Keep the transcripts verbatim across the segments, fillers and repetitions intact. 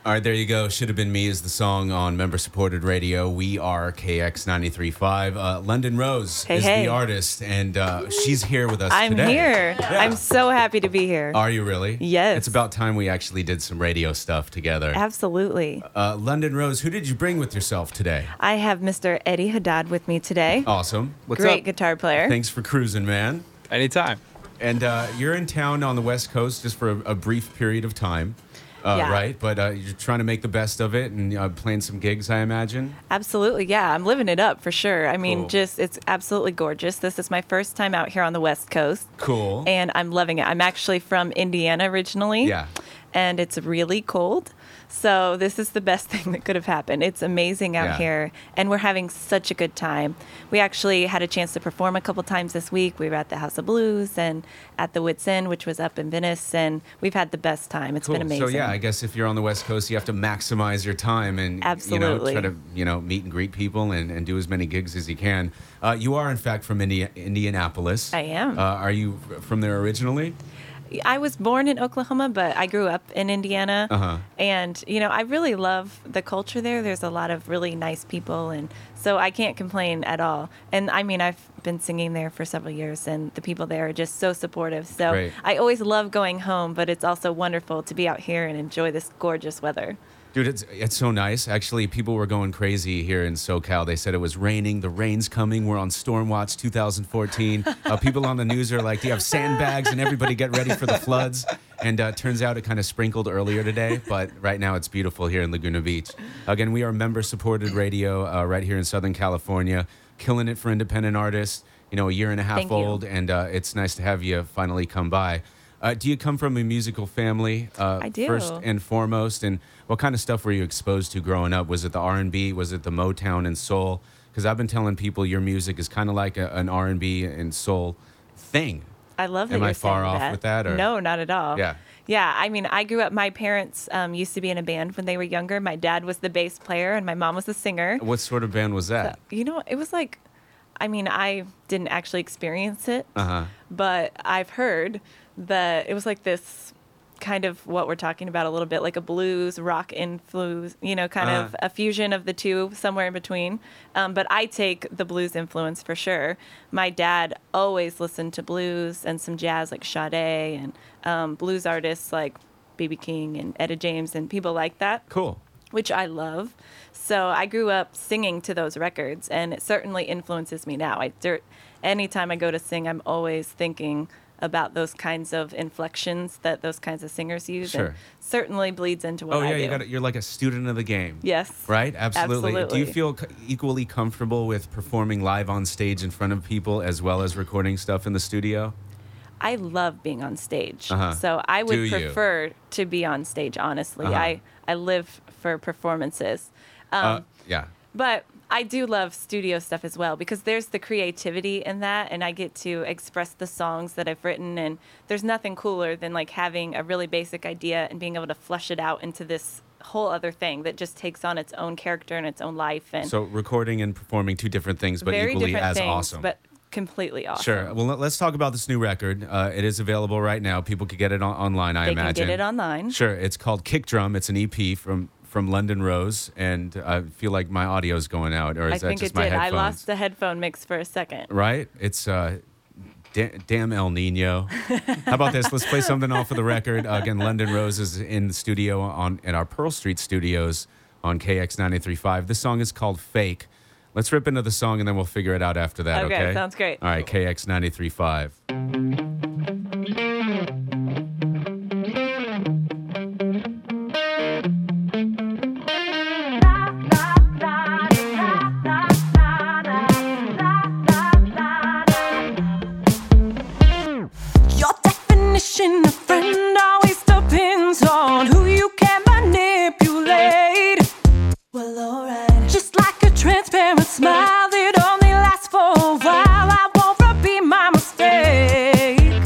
All right, there you go. Should Have Been Me is the song on member-supported radio. We are K X ninety-three point five. Uh, London Rose hey, is hey. the artist, and uh, she's here with us I'm today. I'm here. Yeah. I'm so happy to be here. Are you really? Yes. It's about time we actually did some radio stuff together. Absolutely. Uh, London Rose, who did you bring with yourself today? I have Mister Eddie Haddad with me today. Awesome. What's Great up? guitar player. Thanks for cruising, man. Anytime. And uh, you're in town on the West Coast just for a, a brief period of time. Uh, Yeah. Right, but uh, you're trying to make the best of it and uh, playing some gigs, I imagine. Absolutely, yeah. I'm living it up for sure. I mean, Cool. just it's absolutely gorgeous. This is my first time out here on the West Coast. Cool. And I'm loving it. I'm actually from Indiana originally. Yeah. And it's really cold. So this is the best thing that could have happened. It's amazing out Yeah. here, and we're having such a good time. We actually had a chance to perform a couple times this week. We were at the House of Blues and at the Wits End, which was up in Venice, and we've had the best time. It's Cool. been amazing. So yeah, I guess if you're on the West Coast, you have to maximize your time and Absolutely. you know try to you know meet and greet people and, and do as many gigs as you can. Uh, you are in fact from Indi- Indianapolis. I am. Uh, are you from there originally? I was born in Oklahoma, but I grew up in Indiana. Uh-huh. And, you know, I really love the culture there. There's a lot of really nice people. And so I can't complain at all. And I mean, I've been singing there for several years, and the people there are just so supportive. So Great. I always love going home, but it's also wonderful to be out here and enjoy this gorgeous weather. Dude, it's it's so nice. Actually, people were going crazy here in SoCal. They said it was raining. The rain's coming. We're on Storm Watch two thousand fourteen. Uh, people on the news are like, do you have sandbags? And everybody get ready for the floods. And uh, turns out it kind of sprinkled earlier today. But right now it's beautiful here in Laguna Beach. Again, we are member-supported radio uh, right here in Southern California. Killing it for independent artists. You know, a year and a half Thank you. old. And uh, it's nice to have you finally come by. Uh, do you come from a musical family? Uh, I do. First and foremost, and what kind of stuff were you exposed to growing up? Was it the R and B? Was it the Motown and soul? Because I've been telling people your music is kind of like a, an R and B and soul thing. I love that Am you're I far saying off that. with that, or- No, not at all. Yeah. Yeah, I mean, I grew up, my parents um, used to be in a band when they were younger. My dad was the bass player, and my mom was the singer. What sort of band was that? You know, it was like, I mean, I didn't actually experience it, Uh huh. but I've heard that it was like this kind of what we're talking about a little bit, like a blues rock influence, you know, kind Uh. of a fusion of the two, somewhere in between. Um, but I take the blues influence for sure. My dad always listened to blues and some jazz like Sade and um, blues artists like B B King and Etta James and people like that, Cool. which I love. So I grew up singing to those records, and it certainly influences me now. I dirt, anytime I go to sing, I'm always thinking about those kinds of inflections that those kinds of singers use, Sure. and certainly bleeds into what Oh I yeah, do. you got you're like a student of the game. Yes. Right. Absolutely. Do Absolutely. you feel co- equally comfortable with performing live on stage in front of people as well as recording stuff in the studio? I love being on stage. Uh-huh. So I would Do you? prefer to be on stage, honestly. Uh-huh. I, I live for performances. Um, uh, yeah. But I do love studio stuff as well, because there's the creativity in that, and I get to express the songs that I've written, and there's nothing cooler than like having a really basic idea and being able to flesh it out into this whole other thing that just takes on its own character and its own life, and So recording and performing two different things, but very equally different as things, awesome. but completely awesome. Sure. Well, let- let's talk about this new record. Uh, it is available right now. People could get it on- online, I They imagine. can get it online. Sure. It's called Kick Drum. It's an E P from from London Rose, and I feel like my audio's going out, or is I that think just it my did. headphones? I lost the headphone mix for a second. Right? It's uh, da- damn El Nino. How about this? Let's play something off of the record. Uh, again, London Rose is in the studio on in our Pearl Street studios on K X ninety-three point five. This song is called Fake. Let's rip into the song, and then we'll figure it out after that, okay? Okay, sounds great. All right, K X ninety-three point five. Your definition of friend always depends on who you can manipulate. Well, alright. Just like a transparent smile that only lasts for a while, I won't repeat my mistake.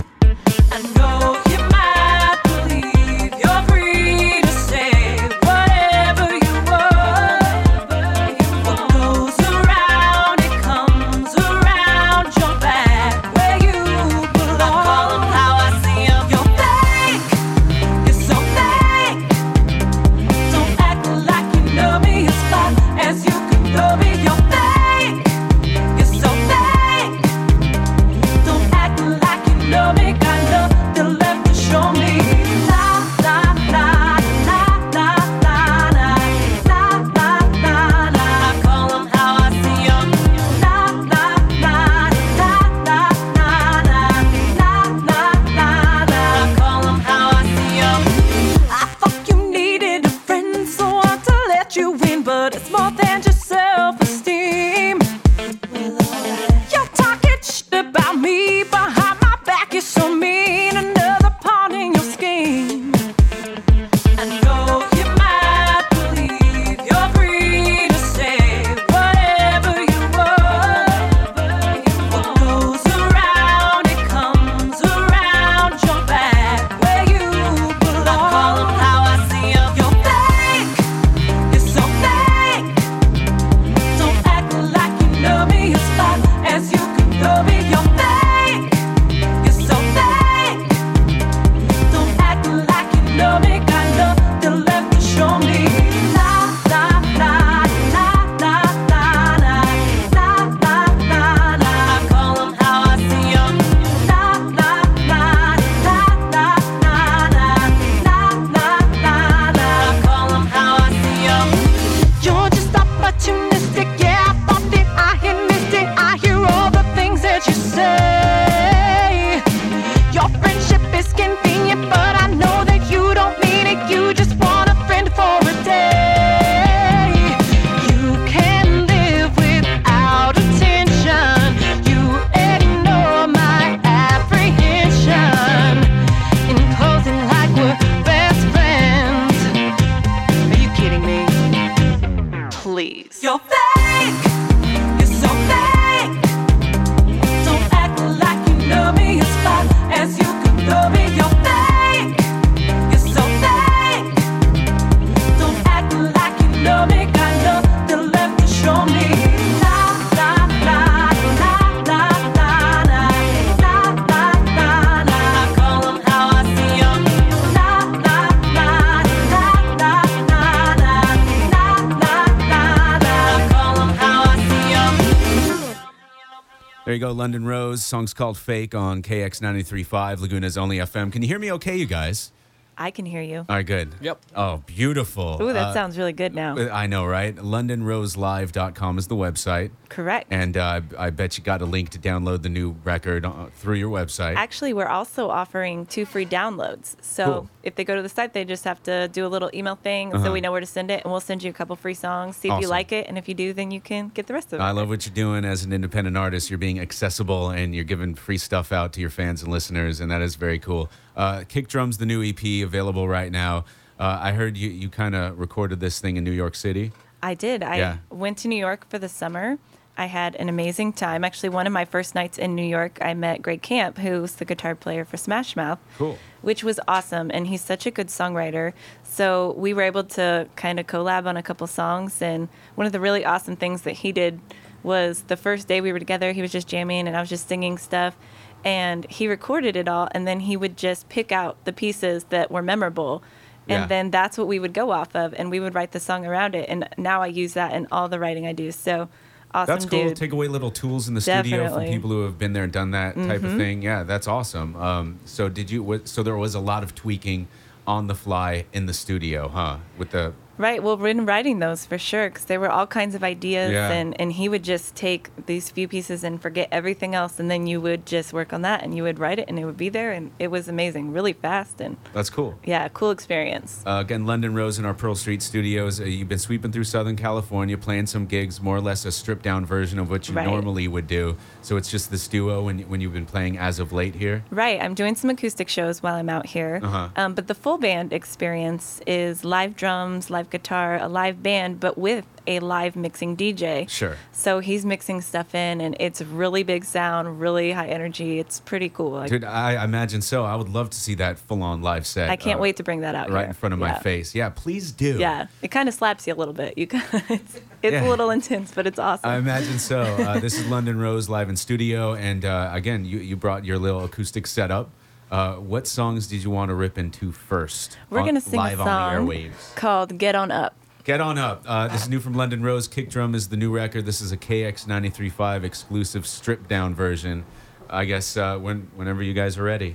There you go, London Rose. Song's called Fake on K X ninety-three point five, Laguna's only F M. Can you hear me okay, you guys? I can hear you. All right, good. Yep. Oh, beautiful. Ooh, that Uh, sounds really good now. I know, right? london rose live dot com is the website. Correct. And uh, I bet you got a link to download the new record uh, through your website. Actually, we're also offering two free downloads. So Cool. if they go to the site, they just have to do a little email thing Uh-huh. so we know where to send it, and we'll send you a couple free songs, see if Awesome. you like it, and if you do, then you can get the rest of it. I love what you're doing as an independent artist. You're being accessible and you're giving free stuff out to your fans and listeners, and that is very cool. Uh, Kick Drum's the new E P available right now. Uh, I heard you, you kind of recorded this thing in New York City. I did. I Yeah. went to New York for the summer. I had an amazing time. Actually, one of my first nights in New York, I met Greg Camp, who's the guitar player for Smash Mouth. Cool. Which was awesome, and he's such a good songwriter. So we were able to kind of collab on a couple songs, and one of the really awesome things that he did was the first day we were together, he was just jamming, and I was just singing stuff, and he recorded it all, and then he would just pick out the pieces that were memorable. And Yeah. then that's what we would go off of, and we would write the song around it. And now I use that in all the writing I do. So awesome, That's cool. dude. Take away little tools in the studio from Definitely. people who have been there and done that type of thing. Yeah, that's awesome. Um, so did you? What, so there was a lot of tweaking on the fly in the studio, huh? With the Right. Well, in writing those for sure, because there were all kinds of ideas, Yeah. and, and he would just take these few pieces and forget everything else, and then you would just work on that, and you would write it, and it would be there, and it was amazing, really fast, and that's cool. yeah, cool experience. Uh, again, London Rose in our Pearl Street studios. Uh, you've been sweeping through Southern California, playing some gigs, more or less a stripped down version of what you Right. normally would do. So it's just this duo when, when you've been playing as of late here. Right. I'm doing some acoustic shows while I'm out here. Uh-huh. Um, but the full band experience is live drums, live guitar, a live band, but with a live mixing D J. Sure. So he's mixing stuff in, and it's really big sound, really high energy. It's pretty cool. I, Dude, I imagine so. I would love to see that full on live set. I can't uh, wait to bring that out right here. in front of my Yeah. face. Yeah, please do. Yeah, it kind of slaps you a little bit. You kind it's it's Yeah. a little intense, but it's awesome. I imagine so. Uh, this is London Rose live in studio, and uh, again, you, you brought your little acoustic setup. Uh, what songs did you want to rip into first? We're on- gonna sing live a song on the airwaves. called "Get On Up." Get on up. Uh, this is new from London Rose. Kick Drum is the new record. This is a K X ninety-three point five exclusive stripped down version. I guess uh, when whenever you guys are ready.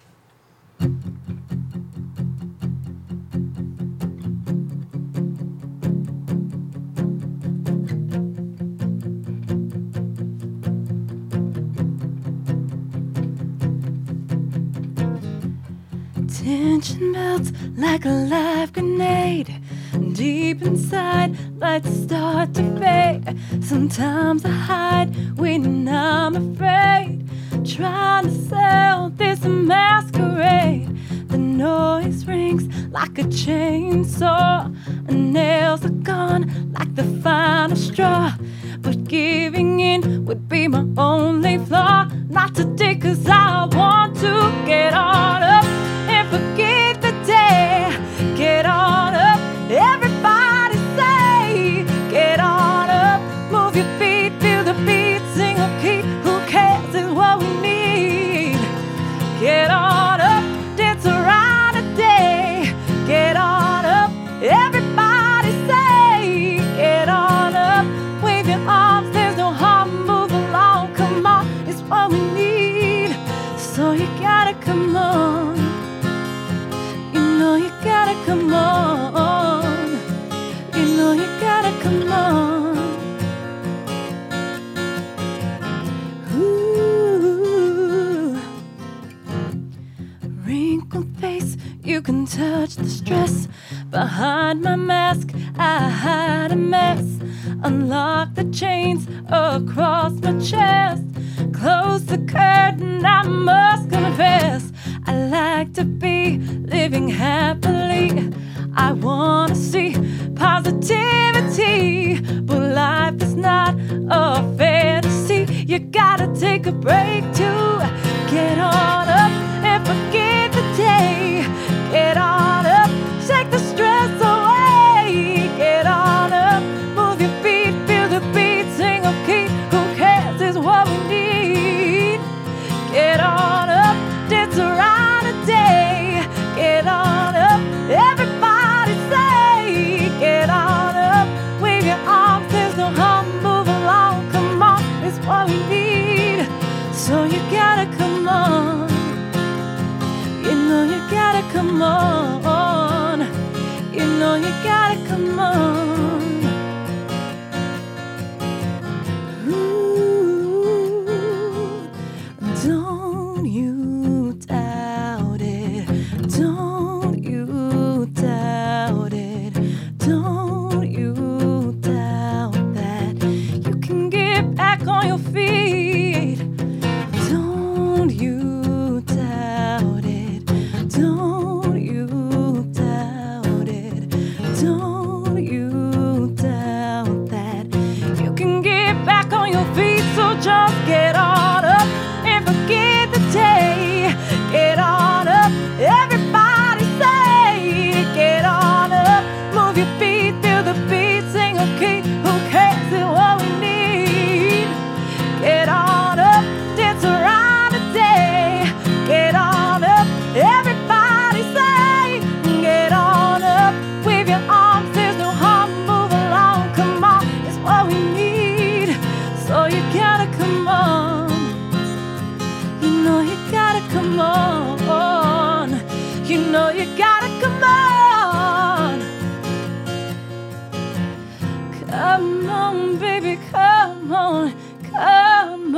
Tension melts like a live grenade. Deep inside, lights start to fade. Sometimes I hide when I'm afraid, trying to sell this masquerade. The noise rings like a chainsaw, and nails are gone like the final straw. But giving in would be my only flaw. Not today, cause I want to get on up and forget the day. Get on up, everybody say, get on up, move your feet, feel the beat, sing a key. Who cares is what we need. Get on up, dance around a day. Get on up, everybody say, get on up, wave your arms, there's no harm, move along, come on, it's what we need. So you gotta come on, you know you gotta come on, you know you gotta come on. Ooh. Wrinkled face, you can touch the stress. Behind my mask, I hide a mess. Unlock the chains across my chest. Close the curtain, I must confess. I like to be living happily. I wanna see positivity, but life is not a fantasy. You gotta take a break to get on up and forget the day. Get on up, shake the stress away. Get on up, move your feet, feel the beat, sing a key. Who cares is what we need. Get on up, dance around a day. Get on up, everybody say, get on up, wave your arms, there's no harm, move along, come on, it's what we need. you gotta come on. Ooh, don't you doubt it. Don't you doubt it. Don't you doubt that you can get back on your feet. Don't you doubt it. Don't you doubt it. Don't you doubt that you can get back on your feet. So just get on up and forget the day. Get on up, everybody say, get on up. Move your feet, feel the beat, sing a key. Who cares? It's what we need. Get on up, dance around today. Get on up, everybody say, get on up. Wave your arms, there's no harm. Move along, come on, it's what we need. So you gotta come on. You know you gotta come on. You know you gotta come on. Come on, baby, come on, come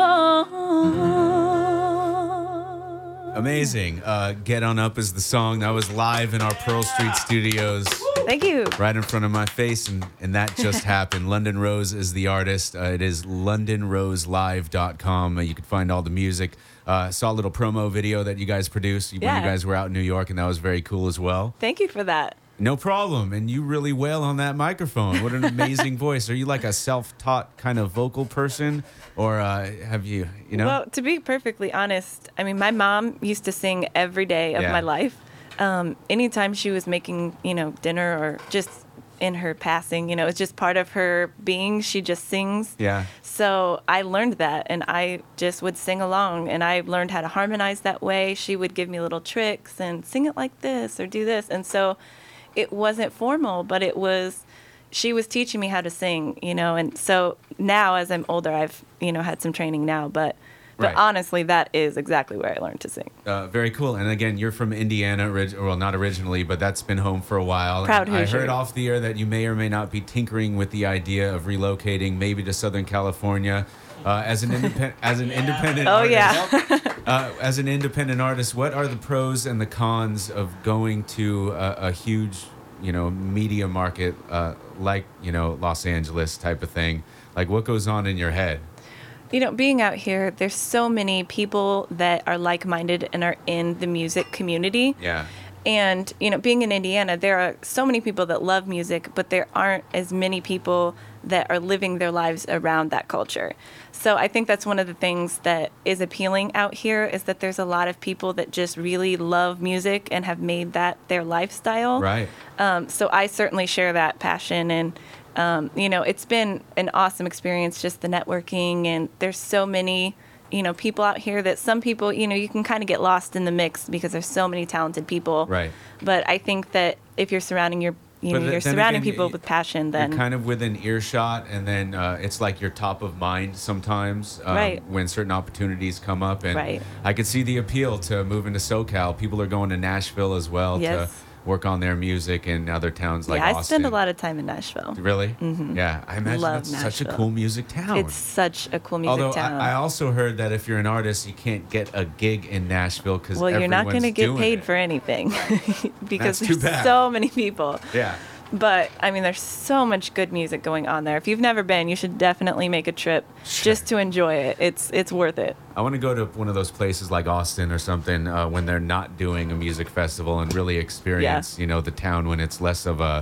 on. Amazing. Uh, Get On Up is the song. That was live in our Pearl Street studios. Thank you. Right in front of my face, and, and that just happened. London Rose is the artist. Uh, it is london rose live dot com. Uh, you can find all the music. Uh, saw a little promo video that you guys produced when Yeah. you guys were out in New York, and that was very cool as well. Thank you for that. No problem. And you really wail on that microphone. What an amazing voice. Are you like a self-taught kind of vocal person, or uh, have you, you know? Well, to be perfectly honest, I mean, my mom used to sing every day of Yeah. my life. Um, anytime she was making, you know, dinner or just in her passing, you know, it's just part of her being. She just sings. Yeah. So I learned that, and I just would sing along, and I learned how to harmonize that way. She would give me little tricks and sing it like this or do this. And so it wasn't formal, but it was, she was teaching me how to sing, you know. And so now as I'm older, I've, you know, had some training now, but But Right. honestly, that is exactly where I learned to sing. Uh, very cool. And again, you're from Indiana, orig- well, not originally, but that's been home for a while. Proud And I Hoosier. heard off the air that you may or may not be tinkering with the idea of relocating maybe to Southern California. Uh, as an independent, as an independent Oh, artist, yeah. uh, as an independent artist, what are the pros and the cons of going to a, a huge, you know, media market uh, like, you know, Los Angeles type of thing? Like, what goes on in your head? You know, being out here, there's so many people that are like-minded and are in the music community. Yeah. And, you know, being in Indiana, there are so many people that love music, but there aren't as many people that are living their lives around that culture. So I think that's one of the things that is appealing out here, is that there's a lot of people that just really love music and have made that their lifestyle. Right. Um, so I certainly share that passion, and um, you know, it's been an awesome experience, just the networking, and there's so many, you know, people out here that some people, you know, you can kind of get lost in the mix because there's so many talented people. Right. But I think that if you're surrounding your, you But know, th- you're then surrounding again, people you- with passion, then You're kind of within earshot, and then uh, it's like you're top of mind sometimes um, Right. when certain opportunities come up. And Right. I could see the appeal to moving to SoCal. People are going to Nashville as well Yes. to work on their music and other towns like yeah, I Austin. spend a lot of time in Nashville. Really? Mm-hmm. Yeah, I imagine Love that's such a Nashville. cool music town. It's such a cool music Although town. I, I also heard that if you're an artist, you can't get a gig in Nashville because well, you're not going to get paid it. for anything because That's too there's bad. so many people. Yeah. But I mean, there's so much good music going on there. If you've never been, you should definitely make a trip just to enjoy it. It's it's worth it. I want to go to one of those places like Austin or something uh, when they're not doing a music festival and really experience, you know, the town when it's less of a,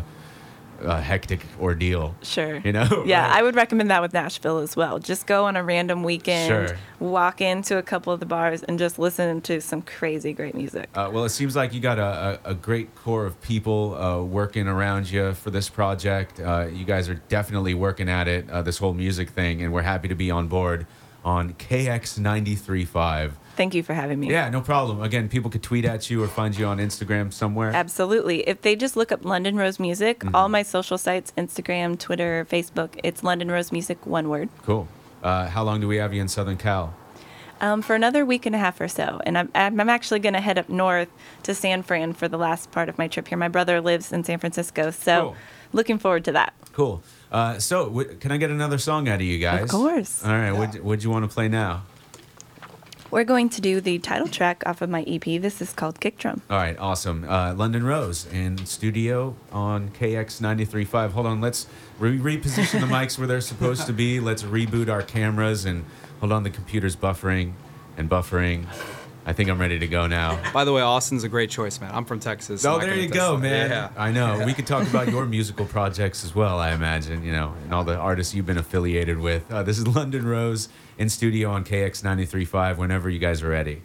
a hectic ordeal. Sure. You know? Yeah, Right. I would recommend that with Nashville as well. Just go on a random weekend, Sure. walk into a couple of the bars, and just listen to some crazy great music. Uh, well, it seems like you got a, a, a great core of people uh, working around you for this project. Uh, you guys are definitely working at it, uh, this whole music thing, and we're happy to be on board on K X ninety-three point five. Thank you for having me. Yeah, no problem. Again, people could tweet at you or find you on Instagram somewhere. Absolutely. If they just look up London Rose Music, Mm-hmm. all my social sites, Instagram, Twitter, Facebook, it's London Rose Music, one word. Cool. Uh, how long do we have you in Southern Cal? Um, for another week and a half or so. And I'm, I'm I'm actually going to head up north to San Fran for the last part of my trip here. My brother lives in San Francisco, so Cool. looking forward to that. Cool. Uh, so, w- can I get another song out of you guys? Of course. All right. What What do you want to play now? We're going to do the title track off of my E P. This is called Kick Drum. All right. Awesome. Uh, London Rose in studio on K X ninety-three point five. Hold on. Let's re- reposition the mics where they're supposed to be. Let's reboot our cameras and hold on. The computer's buffering and buffering. I think I'm ready to go now. By the way, Austin's a great choice, man. I'm from Texas. Oh, and I there can you attest go, to that. man. Yeah. I know. We could talk about your musical projects as well, I imagine, you know, and all the artists you've been affiliated with. Uh, this is London Rose in studio on K X ninety-three point five whenever you guys are ready.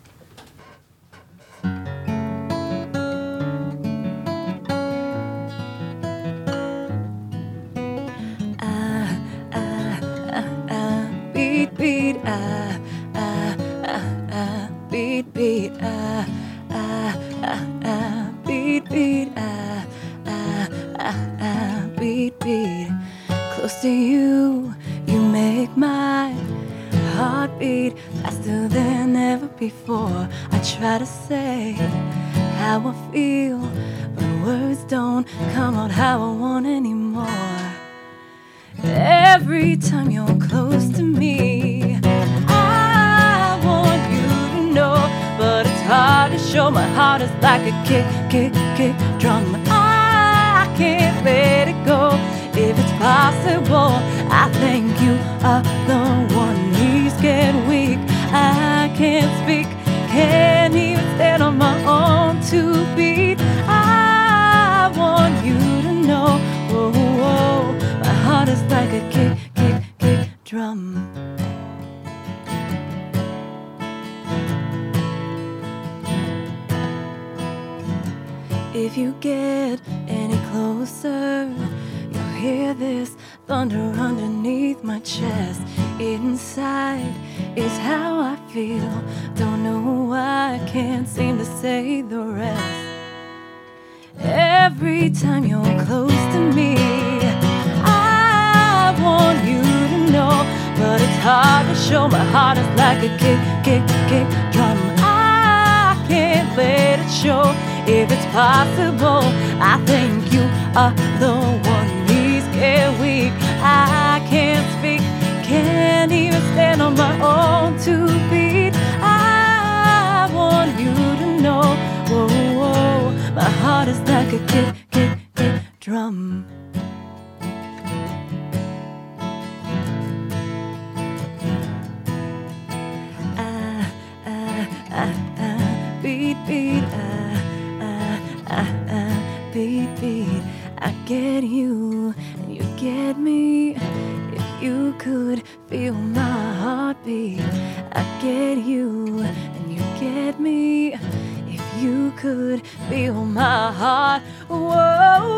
Beat, beat, ah, ah, ah, ah, beat, beat, ah, ah, ah, ah, beat, beat, ah, ah, ah, ah, beat, beat. Close to you, you make my heart beat faster than ever before. I try to say how I feel, but words don't come out how I want anymore. Every time you're close to me, I want you to know, but it's hard to show. My heart is like a kick, kick, kick drum. I can't let it go. If it's possible, I think you are the one. Knees get weak, I can't speak, can't even stand on my own two feet. I want you to know, whoa, whoa, my heart is like a kick, kick, kick drum. If you get any closer, you'll hear this thunder underneath my chest. Inside is how I feel. Don't know why I can't seem to say the rest. Every time you're close to me, I want you to know, but it's hard to show. My heart is like a kick, kick, kick drum. I can't let it show. If it's possible, I think you are the one. Knees get weak, I can't speak, can't even stand on my own two feet. I want you to know, whoa, whoa, my heart is like a kick, kick, kick drum. Ah, ah, ah, ah, beat, beat, ah, ah, ah, ah, beat, beat. I get you, and you get me. If you could feel my heartbeat, I get you, and you get me. If you could feel my heart, whoa,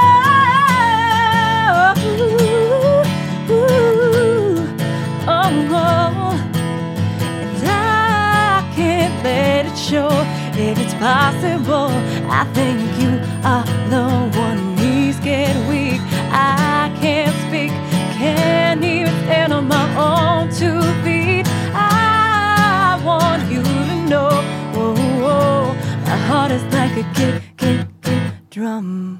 whoa, ooh, ooh, oh, oh. And I can't let it show. If it's possible, I think you are the one. Knees get weak, I can't speak, can't even stand on my own two feet. I want you to know, whoa, whoa, my heart is like a kick, kick, kick drum.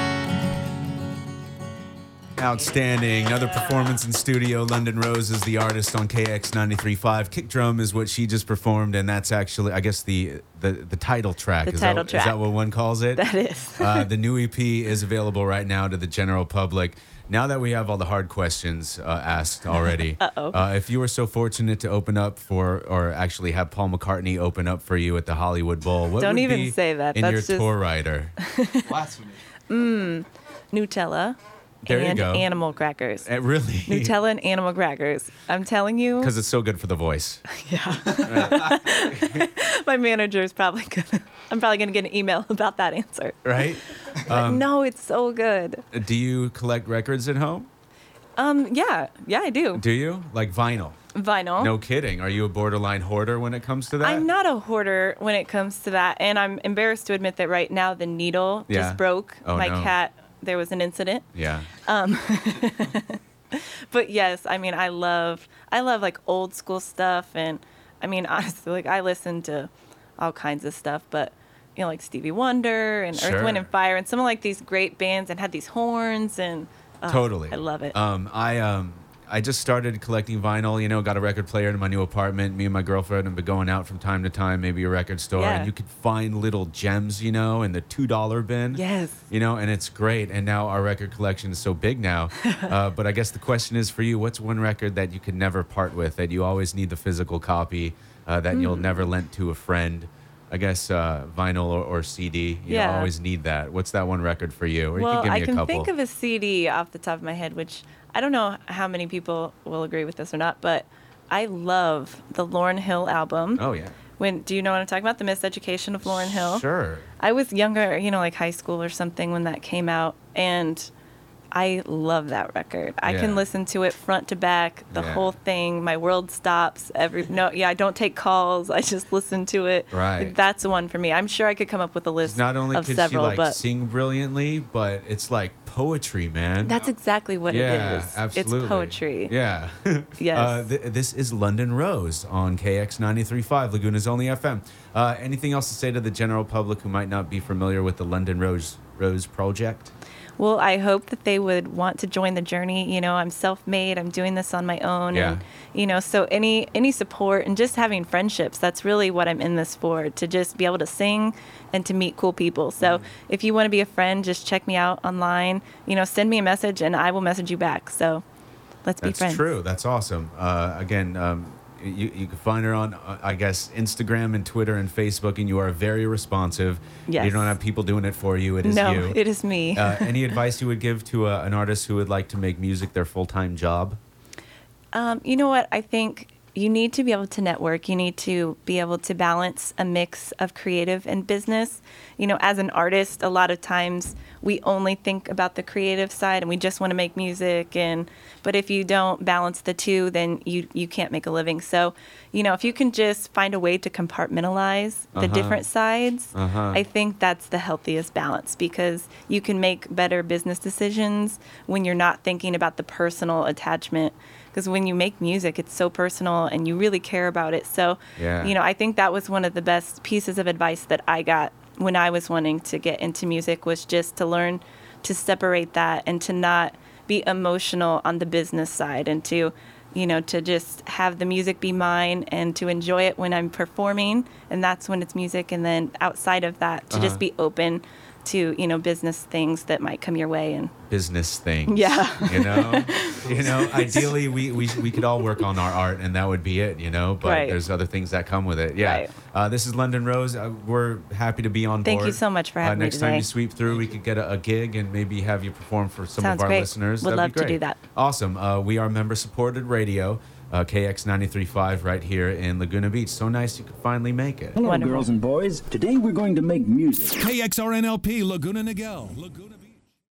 Outstanding. Another performance in studio. London Rose is the artist on K X ninety-three point five. Kick drum is what she just performed, and that's actually, I guess, the the, the title track. The is title that, track. Is that what one calls it? That is. uh, the new E P is available right now to the general public. Now that we have all the hard questions uh, asked already, Uh-oh. uh, if you were so fortunate to open up for, or actually have Paul McCartney open up for you at the Hollywood Bowl, what Don't would even be say that. in That's your just- tour rider? Blasphemy. Nutella There you and go. animal crackers. Uh, really? Nutella and animal crackers. I'm telling you, Because it's so good for the voice. my manager is probably gonna. I'm probably gonna get an email about that answer. Right? But no, it's so good. Do you collect records at home? Um, yeah, yeah, I do. Do you? Like vinyl? Vinyl. No kidding. Are you a borderline hoarder when it comes to that? I'm not a hoarder when it comes to that, and I'm embarrassed to admit that right now the needle Yeah. just broke. Oh, my no. cat. There was an incident. Yeah. But yes, I mean, I love, I love like old school stuff, and I mean, honestly, like I listen to all kinds of stuff, but you know, like Stevie Wonder and Sure. Earth, Wind and Fire, and some of like these great bands and had these horns and oh, Totally. I love it. Um, I um, I just started collecting vinyl. You know, got a record player in my new apartment. Me and my girlfriend have been going out from time to time, maybe a record store, Yeah. and you could find little gems, you know, in the two dollar bin. Yes. You know, and it's great. And now our record collection is so big now. uh, but I guess the question is for you: what's one record that you could never part with? That you always need the physical copy, uh, that you'll Hmm. never lend to a friend. I guess uh, vinyl or, or C D. You Yeah. always need that. What's that one record for you? Or you Well, could give me I a can couple. think of a C D off the top of my head, which I don't know how many people will agree with this or not, but I love the Lauryn Hill album. Oh yeah. When do you know what I'm talking about? The Miseducation of Lauryn Hill. Sure. I was younger, you know, like high school or something when that came out, and I love that record. I Yeah. can listen to it front to back, the Yeah. whole thing. My world stops. Every no, yeah, I don't take calls. I just listen to it. Right. That's the one for me. I'm sure I could come up with a list Not only of could several, she like but sing brilliantly, but it's like poetry, man. that's exactly what yeah, it is. absolutely. It's poetry. Yeah. Yes. Uh, th- this is London Rose on K X ninety-three point five, Laguna's only F M. Uh, anything else to say to the general public who might not be familiar with the London Rose Rose project? Well, I hope that they would want to join the journey. You know, I'm self-made. I'm doing this on my own. Yeah. And, you know, so any any support and just having friendships, that's really what I'm in this for, to just be able to sing and to meet cool people. So Mm. if you want to be a friend, just check me out online. You know, send me a message and I will message you back. So let's be That's friends. true. That's awesome. Uh, again, um, you, you can find her on, uh, I guess, Instagram and Twitter and Facebook, and you are very responsive. Yes. You don't have people doing it for you. It is No, you. it is me. uh, any advice you would give to uh, an artist who would like to make music their full-time job? Um, you know what? I think you need to be able to network. You need to be able to balance a mix of creative and business. You know, as an artist, a lot of times we only think about the creative side and we just want to make music. And but if you don't balance the two, then you you can't make a living. So, you know, if you can just find a way to compartmentalize the Uh-huh. different sides, Uh-huh. I think that's the healthiest balance, because you can make better business decisions when you're not thinking about the personal attachment. Because when you make music, it's so personal and you really care about it. So, Yeah. you know, I think that was one of the best pieces of advice that I got when I was wanting to get into music, was just to learn to separate that and to not be emotional on the business side, and to, you know, to just have the music be mine and to enjoy it when I'm performing. And that's when it's music. And then outside of that, to Uh-huh. just be open to, you know, business things that might come your way. And Business things. Yeah. You know, you know. Ideally, we, we we could all work on our art, and that would be it. You know, but Right. there's other things that come with it. Yeah. Right. Uh, this is London Rose. Uh, we're happy to be on Thank board. you so much for having uh, me next time today. you sweep through, we could get a, a gig and maybe have you perform for some Sounds of our great. listeners. Would That'd love be to great. do that. Awesome. Uh, we are member supported radio. Uh, K X ninety-three point five right here in Laguna Beach. So nice you could finally make it. Hello, Wonderful. girls and boys. Today we're going to make music. K X R N L P, Laguna Niguel. Laguna